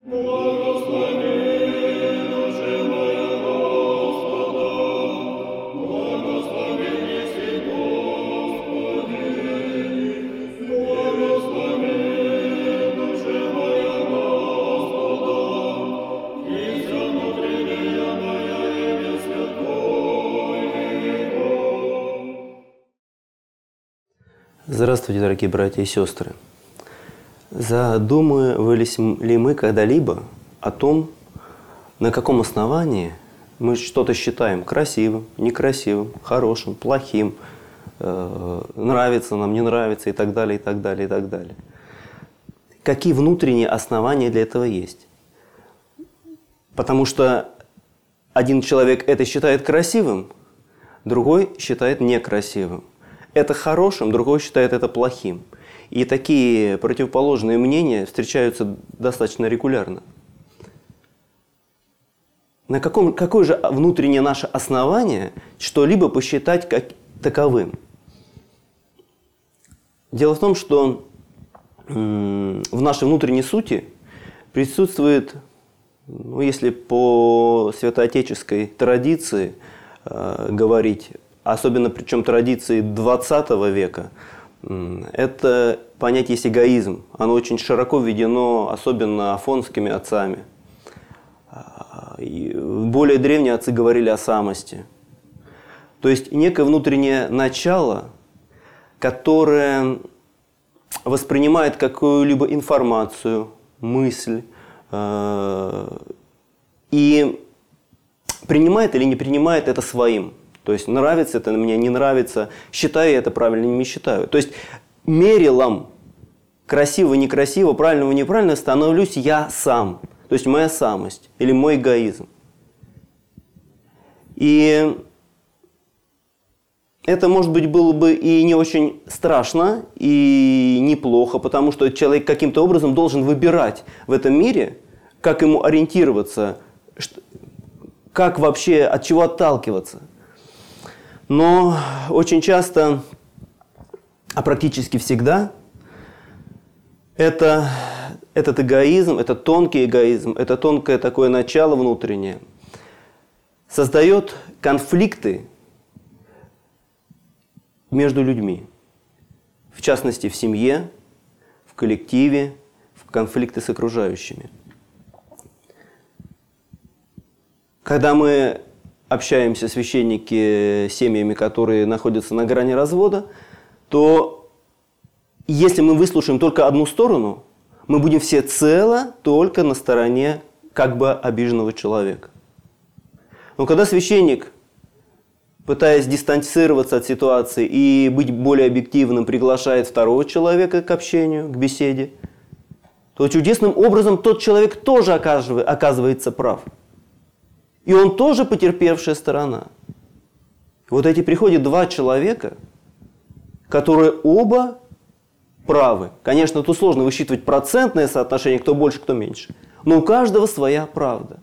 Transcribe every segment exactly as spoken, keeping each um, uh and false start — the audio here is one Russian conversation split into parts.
Здравствуйте, дорогие братья и сестры. Задумывались ли мы когда-либо о том, на каком основании мы что-то считаем красивым, некрасивым, хорошим, плохим, э, нравится нам, не нравится и так далее, и так далее, и так далее. Какие внутренние основания для этого есть? Потому что один человек это считает красивым, другой считает некрасивым. Это хорошим, другой считает это плохим. И такие противоположные мнения встречаются достаточно регулярно. На каком, какое же внутреннее наше основание что-либо посчитать как таковым? Дело в том, что м- в нашей внутренней сути присутствует, ну, если по святоотеческой традиции э, говорить, особенно причем традиции двадцатого века, это понятие есть эгоизм. Оно очень широко введено, особенно афонскими отцами. И более древние отцы говорили о самости. То есть некое внутреннее начало, которое воспринимает какую-либо информацию, мысль и принимает или не принимает это своим. То есть нравится это мне, не нравится, считаю я это правильным, не считаю. То есть мерилом красиво-некрасиво, правильного-неправильного становлюсь я сам. То есть моя самость или мой эгоизм. И это, может быть, было бы и не очень страшно, и неплохо, потому что человек каким-то образом должен выбирать в этом мире, как ему ориентироваться, как вообще, от чего отталкиваться. Но очень часто, а практически всегда, это, этот эгоизм, это тонкий эгоизм, это тонкое такое начало внутреннее, создает конфликты между людьми. В частности, в семье, в коллективе, в конфликты с окружающими. Когда мы общаемся священники с семьями, которые находятся на грани развода, то если мы выслушаем только одну сторону, мы будем всецело только на стороне как бы обиженного человека. Но когда священник, пытаясь дистанцироваться от ситуации и быть более объективным, приглашает второго человека к общению, к беседе, то чудесным образом тот человек тоже оказывается прав. И он тоже потерпевшая сторона. Вот эти приходят два человека, которые оба правы. Конечно, тут сложно высчитывать процентное соотношение, кто больше, кто меньше. Но у каждого своя правда.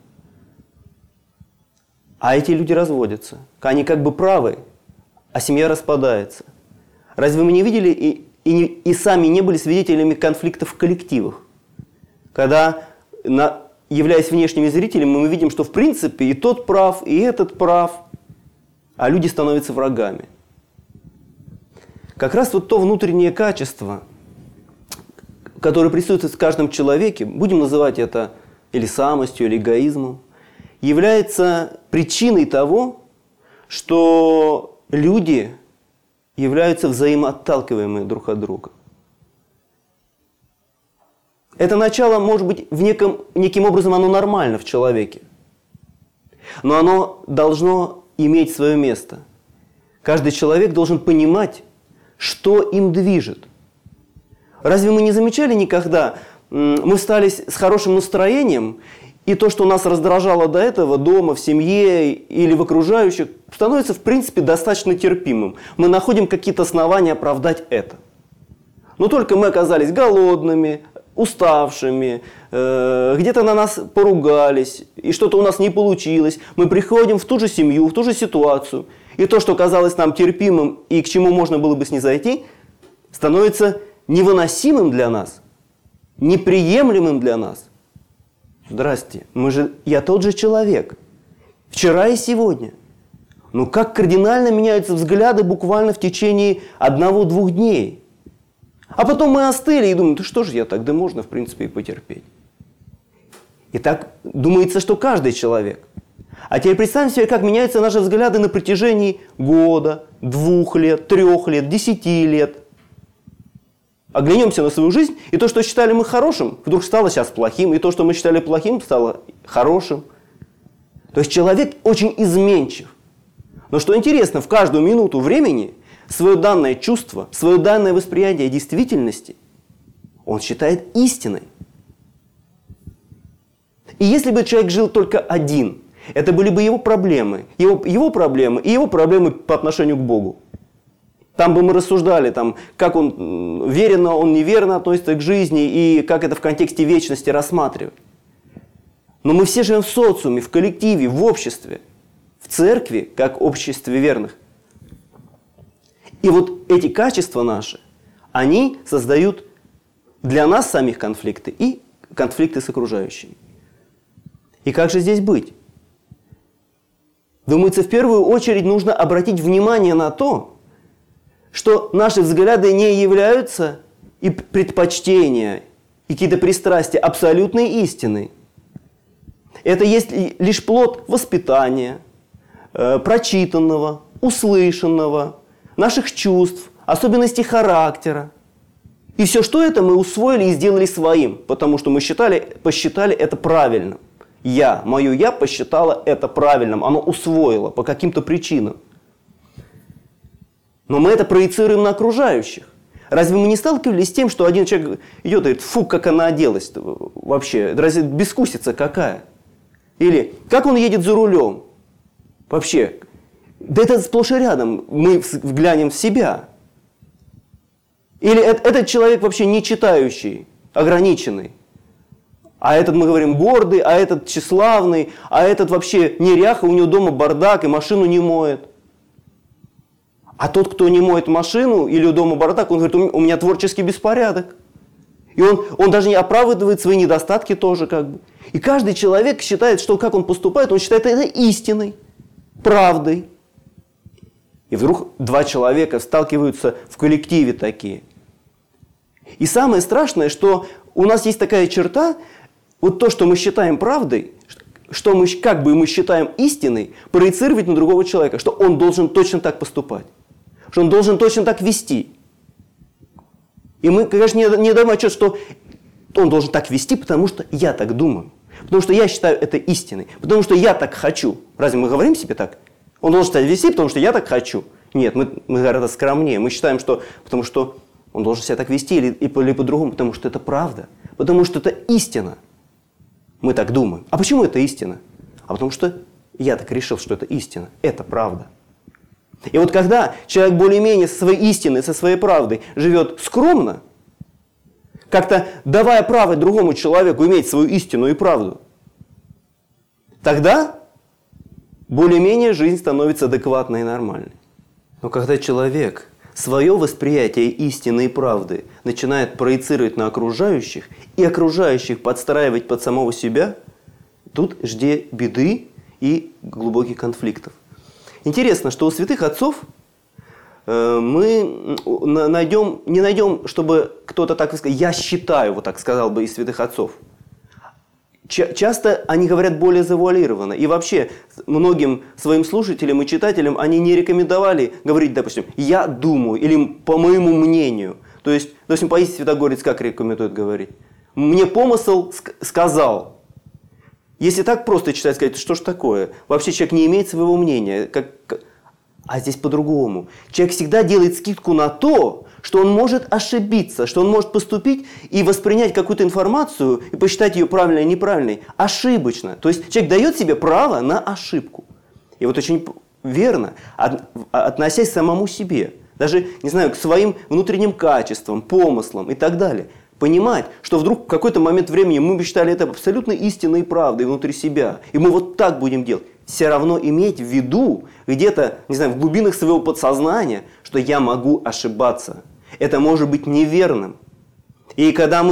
А эти люди разводятся. Они как бы правы, а семья распадается. Разве мы не видели и, и, не, и сами не были свидетелями конфликтов в коллективах? Когда на... являясь внешними зрителями, мы видим, что в принципе и тот прав, и этот прав, а люди становятся врагами. Как раз вот то внутреннее качество, которое присутствует в каждом человеке, будем называть это или самостью, или эгоизмом, является причиной того, что люди являются взаимоотталкиваемыми друг от друга. Это начало, может быть, в неком, неким образом оно нормально в человеке. Но оно должно иметь свое место. Каждый человек должен понимать, что им движет. Разве мы не замечали никогда, мы встали с хорошим настроением, и то, что нас раздражало до этого дома, в семье или в окружающих, становится, в принципе, достаточно терпимым. Мы находим какие-то основания оправдать это. Но только мы оказались голодными, уставшими, э, где-то на нас поругались, и что-то у нас не получилось. Мы приходим в ту же семью, в ту же ситуацию, и то, что казалось нам терпимым и к чему можно было бы снизойти, становится невыносимым для нас, неприемлемым для нас. Здрасте, мы же, я тот же человек. Вчера и сегодня. Но как кардинально меняются взгляды буквально в течение одного-двух дней. А потом мы остыли и думаем, да что же я так, да можно в принципе и потерпеть. И так думается, что каждый человек. А теперь представим себе, как меняются наши взгляды на протяжении года, двух лет, трех лет, десяти лет. Оглянемся на свою жизнь, и то, что считали мы хорошим, вдруг стало сейчас плохим, и то, что мы считали плохим, стало хорошим. То есть человек очень изменчив. Но что интересно, в каждую минуту времени свое данное чувство, свое данное восприятие действительности он считает истиной. И если бы человек жил только один, это были бы его проблемы, его, его проблемы и его проблемы по отношению к Богу. Там бы мы рассуждали, там, как он верно, он неверно относится к жизни и как это в контексте вечности рассматривать. Но мы все живем в социуме, в коллективе, в обществе, в церкви, как обществе верных. И вот эти качества наши, они создают для нас самих конфликты и конфликты с окружающими. И как же здесь быть? Думается, в первую очередь нужно обратить внимание на то, что наши взгляды не являются и предпочтения, и какие-то пристрастия абсолютной истиной. Это есть лишь плод воспитания, э, прочитанного, услышанного, наших чувств, особенностей характера. И все, что это мы усвоили и сделали своим, потому что мы считали, посчитали это правильным. Я, мое я посчитало это правильным, оно усвоило по каким-то причинам. Но мы это проецируем на окружающих. Разве мы не сталкивались с тем, что один человек идет и говорит, фу, как она оделась вообще, разве бескусица какая? Или как он едет за рулем? Вообще, да это сплошь и рядом, мы взглянем в себя. Или этот человек вообще не читающий, ограниченный. А этот, мы говорим, гордый, а этот тщеславный, а этот вообще неряха, у него дома бардак и машину не моет. А тот, кто не моет машину или у дома бардак, он говорит, у меня творческий беспорядок. И он, он даже не оправдывает свои недостатки тоже как бы. И каждый человек считает, что как он поступает, он считает это истиной, правдой. И вдруг два человека сталкиваются в коллективе такие. И самое страшное, что у нас есть такая черта, вот то, что мы считаем правдой, что мы, как бы мы считаем истиной, проецировать на другого человека, что он должен точно так поступать, что он должен точно так вести. И мы, конечно, не, не даем отчет, что он должен так вести, потому что я так думаю, потому что я считаю это истиной, потому что я так хочу. Разве мы говорим себе так? Он должен себя вести, потому что я так хочу. Нет, мы, мы гораздо скромнее. Мы считаем, что потому что он должен себя так вести или, или по-другому, потому что это правда, потому что это истина. Мы так думаем. А почему это истина? А потому что я так решил, что это истина. Это правда. И вот когда человек более-менее со своей истиной, со своей правдой живет скромно, как-то давая право другому человеку иметь свою истину и правду, тогда более-менее жизнь становится адекватной и нормальной. Но когда человек свое восприятие истины и правды начинает проецировать на окружающих и окружающих подстраивать под самого себя, тут жди беды и глубоких конфликтов. Интересно, что у святых отцов э, мы найдем, не найдем, чтобы кто-то так сказал, я считаю, вот так сказал бы из святых отцов. Ч- часто они говорят более завуалированно. И вообще многим своим слушателям и читателям они не рекомендовали говорить, допустим, я думаю или по моему мнению. То есть, допустим, Паисий Святогорец как рекомендует говорить? Мне помысл ск- сказал. Если так просто читать, сказать, что ж такое? Вообще человек не имеет своего мнения. Как... А здесь по-другому. Человек всегда делает скидку на то, что он может ошибиться, что он может поступить и воспринять какую-то информацию и посчитать ее правильной или неправильной ошибочно. То есть человек дает себе право на ошибку. И вот очень верно, от, относясь к самому себе, даже, не знаю, к своим внутренним качествам, помыслам и так далее, понимать, что вдруг в какой-то момент времени мы считали это абсолютно истинной правдой внутри себя, и мы вот так будем делать. Все равно иметь в виду где-то, не знаю, в глубинах своего подсознания, что я могу ошибаться. Это может быть неверным. И когда мы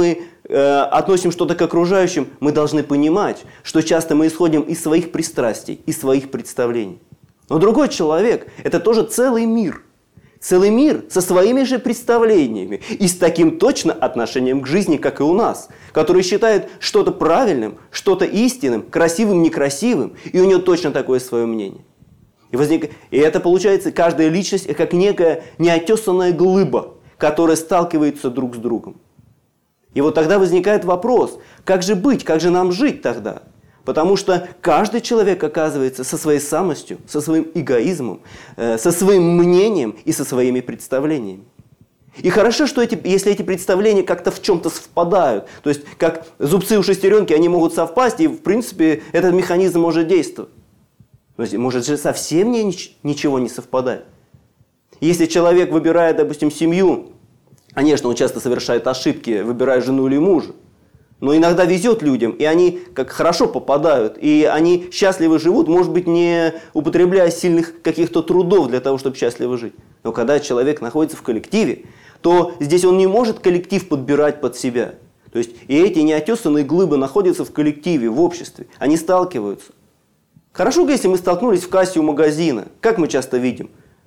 э, относим что-то к окружающим, мы должны понимать, что часто мы исходим из своих пристрастий, из своих представлений. Но другой человек – это тоже целый мир. Целый мир со своими же представлениями и с таким точно отношением к жизни, как и у нас, который считает что-то правильным, что-то истинным, красивым, некрасивым, и у него точно такое свое мнение. И, возник... и это получается, каждая личность как некая неотесанная глыба, которая сталкивается друг с другом. И вот тогда возникает вопрос, как же быть, как же нам жить тогда? Потому что каждый человек оказывается со своей самостью, со своим эгоизмом, э, со своим мнением и со своими представлениями. И хорошо, что эти, если эти представления как-то в чем-то совпадают, то есть как зубцы у шестеренки, они могут совпасть, и в принципе этот механизм может действовать. То есть, может же совсем не, ничего не совпадает. Если человек выбирает, допустим, семью, конечно, он часто совершает ошибки, выбирая жену или мужа, но иногда везет людям, и они как хорошо попадают, и они счастливо живут, может быть, не употребляя сильных каких-то трудов для того, чтобы счастливо жить. Но когда человек находится в коллективе, то здесь он не может коллектив подбирать под себя. То есть и эти неотесанные глыбы находятся в коллективе, в обществе, они сталкиваются. Хорошо, если мы столкнулись в кассе у магазина, как мы часто видим.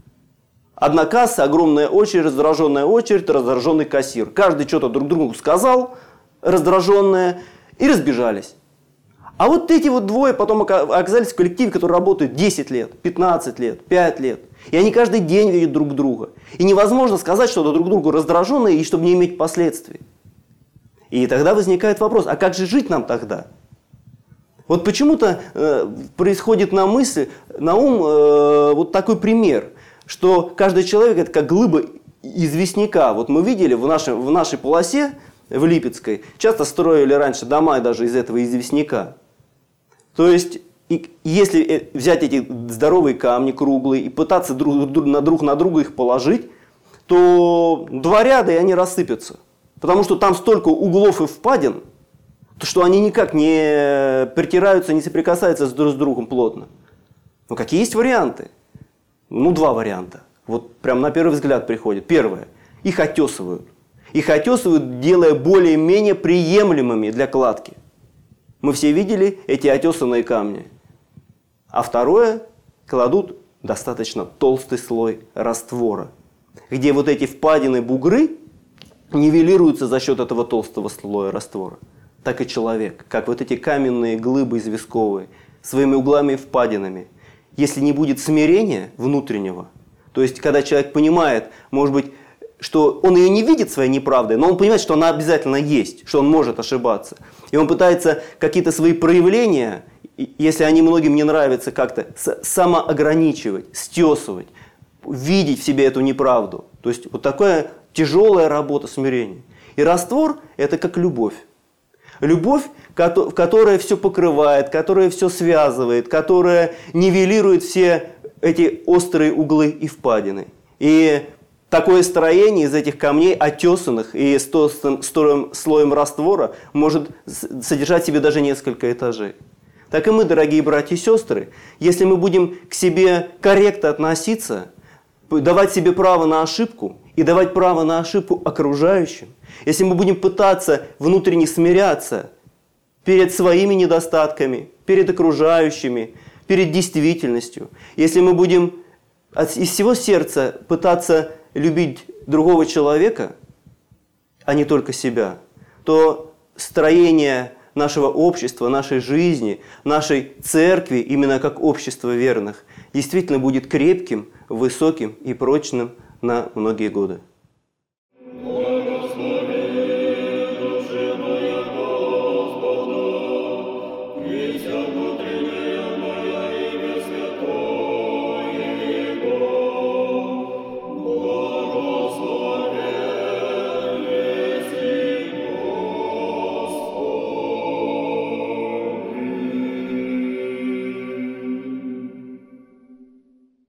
Одна касса, огромная очередь, раздраженная очередь, раздраженный кассир. Каждый что-то друг другу сказал, раздраженные, и разбежались. А вот эти вот двое потом оказались в коллективе, который работает десять лет, пятнадцать лет, пять лет. И они каждый день видят друг друга. И невозможно сказать что-то друг другу раздраженное, и чтобы не иметь последствий. И тогда возникает вопрос, а как же жить нам тогда? Вот почему-то э, происходит на мысль, на ум э, вот такой пример, что каждый человек это как глыба известняка. Вот мы видели в нашей, в нашей полосе, в Липецкой, часто строили раньше дома даже из этого известняка. То есть, и, если взять эти здоровые камни круглые и пытаться друг, друг, на, друг на друга их положить, то два ряда и они рассыпятся. Потому что там столько углов и впадин, что они никак не притираются, не соприкасаются друг с другом плотно. Но какие есть варианты? Ну, два варианта. Вот прям на первый взгляд приходит. Первое. Их отесывают. Их отесывают, делая более-менее приемлемыми для кладки. Мы все видели эти отесанные камни. А второе, кладут достаточно толстый слой раствора, где вот эти впадины, бугры нивелируются за счет этого толстого слоя раствора. Так и человек, как вот эти каменные глыбы известковые, своими углами и впадинами. Если не будет смирения внутреннего, то есть когда человек понимает, может быть, что он ее не видит своей неправдой, но он понимает, что она обязательно есть, что он может ошибаться. И он пытается какие-то свои проявления, если они многим не нравятся, как-то самоограничивать, стесывать, видеть в себе эту неправду. То есть вот такая тяжелая работа смирения. И раствор – это как любовь. Любовь, которая все покрывает, которая все связывает, которая нивелирует все эти острые углы и впадины. И такое строение из этих камней, отесанных и с толстым слоем раствора, может содержать в себе даже несколько этажей. Так и мы, дорогие братья и сестры, если мы будем к себе корректно относиться, давать себе право на ошибку и давать право на ошибку окружающим, если мы будем пытаться внутренне смиряться перед своими недостатками, перед окружающими, перед действительностью, если мы будем из всего сердца пытаться любить другого человека, а не только себя, то строение нашего общества, нашей жизни, нашей церкви, именно как общество верных, действительно будет крепким, высоким и прочным на многие годы.